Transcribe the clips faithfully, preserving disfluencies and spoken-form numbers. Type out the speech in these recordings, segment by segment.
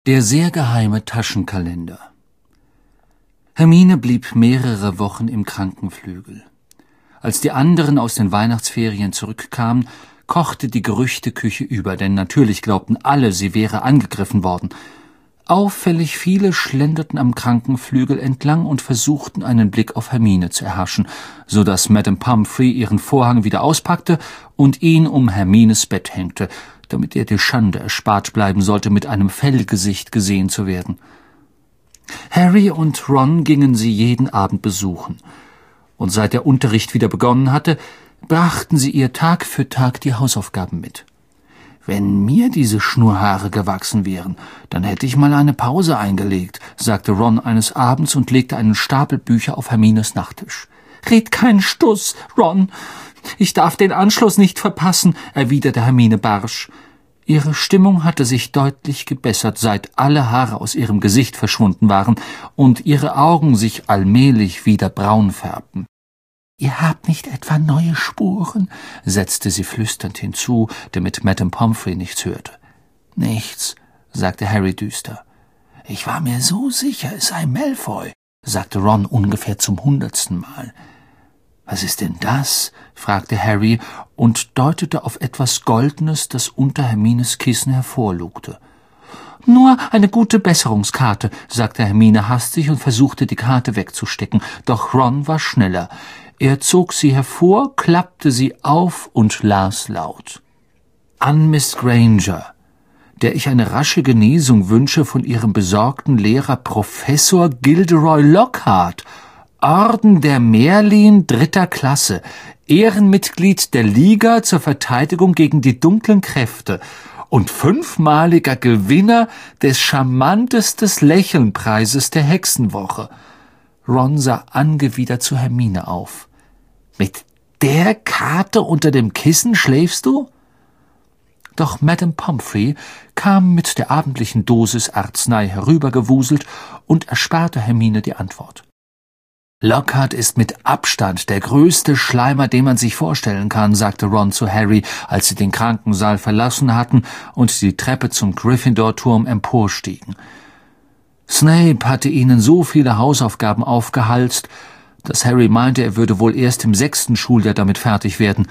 Der sehr geheime Taschenkalender. Hermine blieb mehrere Wochen im Krankenflügel. Als die anderen aus den Weihnachtsferien zurückkamen, kochte die Gerüchteküche über, denn natürlich glaubten alle, sie wäre angegriffen worden. Auffällig viele schlenderten am Krankenflügel entlang und versuchten, einen Blick auf Hermine zu erhaschen, so dass Madame Pomfrey ihren Vorhang wieder auspackte und ihn um Hermines Bett hängte, damit ihr die Schande erspart bleiben sollte, mit einem Fellgesicht gesehen zu werden. Harry und Ron gingen sie jeden Abend besuchen, und seit der Unterricht wieder begonnen hatte, brachten sie ihr Tag für Tag die Hausaufgaben mit. »Wenn mir diese Schnurrhaare gewachsen wären, dann hätte ich mal eine Pause eingelegt«, sagte Ron eines Abends und legte einen Stapel Bücher auf Hermines Nachttisch. »Red keinen Stuss, Ron. Ich darf den Anschluss nicht verpassen«, erwiderte Hermine barsch. Ihre Stimmung hatte sich deutlich gebessert, seit alle Haare aus ihrem Gesicht verschwunden waren und ihre Augen sich allmählich wieder braun färbten. »Ihr habt nicht etwa neue Spuren?«, setzte sie flüsternd hinzu, damit Madame Pomfrey nichts hörte. »Nichts«, sagte Harry düster. »Ich war mir so sicher, es sei Malfoy«, sagte Ron ungefähr zum hundertsten Mal. »Was ist denn das?«, fragte Harry und deutete auf etwas Goldenes, das unter Hermines Kissen hervorlugte. »Nur eine gute Besserungskarte«, sagte Hermine hastig und versuchte, die Karte wegzustecken, doch Ron war schneller. Er zog sie hervor, klappte sie auf und las laut. »An Miss Granger, der ich eine rasche Genesung wünsche von ihrem besorgten Lehrer Professor Gilderoy Lockhart, Orden der Merlin dritter Klasse, Ehrenmitglied der Liga zur Verteidigung gegen die dunklen Kräfte und fünfmaliger Gewinner des charmantestes Lächelnpreises der Hexenwoche.« Ron sah angewidert zu Hermine auf. »Mit der Karte unter dem Kissen schläfst du?« Doch Madame Pomfrey kam mit der abendlichen Dosis Arznei herübergewuselt und ersparte Hermine die Antwort. »Lockhart ist mit Abstand der größte Schleimer, den man sich vorstellen kann«, sagte Ron zu Harry, als sie den Krankensaal verlassen hatten und die Treppe zum Gryffindor-Turm emporstiegen. Snape hatte ihnen so viele Hausaufgaben aufgehalst, dass Harry meinte, er würde wohl erst im sechsten Schuljahr damit fertig werden.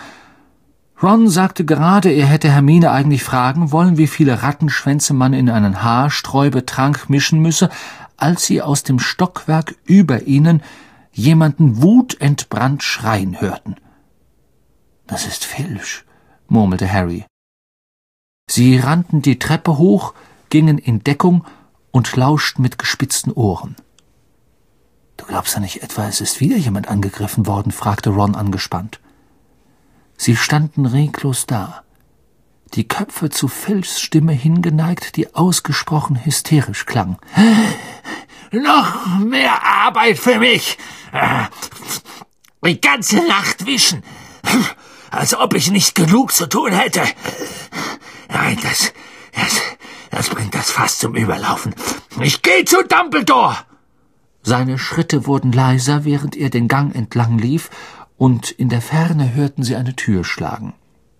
Ron sagte gerade, er hätte Hermine eigentlich fragen wollen, wie viele Rattenschwänze man in einen Haarsträubetrank mischen müsse, als sie aus dem Stockwerk über ihnen jemanden wutentbrannt schreien hörten. »Das ist Filch«, murmelte Harry. Sie rannten die Treppe hoch, gingen in Deckung und lauschten mit gespitzten Ohren. »Du glaubst ja nicht etwa, es ist wieder jemand angegriffen worden?«, fragte Ron angespannt. Sie standen reglos da, die Köpfe zu Filchs Stimme hingeneigt, die ausgesprochen hysterisch klang. »Noch mehr Arbeit für mich! Die ganze Nacht wischen, als ob ich nicht genug zu tun hätte. Nein, das, das, das bringt das Fass zum Überlaufen. Ich gehe zu Dumbledore!« Seine Schritte wurden leiser, während er den Gang entlang lief, und in der Ferne hörten sie eine Tür schlagen.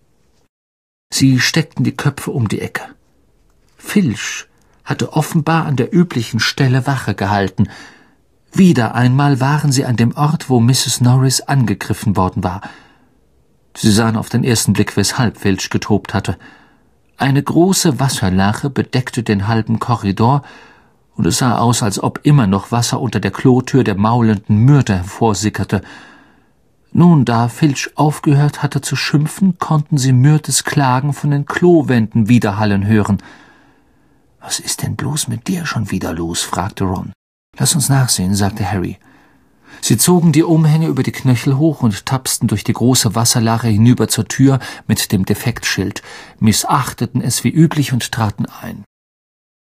Sie steckten die Köpfe um die Ecke. Filch hatte offenbar an der üblichen Stelle Wache gehalten. Wieder einmal waren sie an dem Ort, wo Misses Norris angegriffen worden war. Sie sahen auf den ersten Blick, weshalb Filch getobt hatte. Eine große Wasserlache bedeckte den halben Korridor, und es sah aus, als ob immer noch Wasser unter der Klotür der maulenden Myrte hervorsickerte. Nun, da Filch aufgehört hatte zu schimpfen, konnten sie Myrtes Klagen von den Klowänden widerhallen hören. »Was ist denn bloß mit dir schon wieder los?«, fragte Ron. »Lass uns nachsehen«, sagte Harry. Sie zogen die Umhänge über die Knöchel hoch und tapsten durch die große Wasserlache hinüber zur Tür mit dem Defektschild, missachteten es wie üblich und traten ein.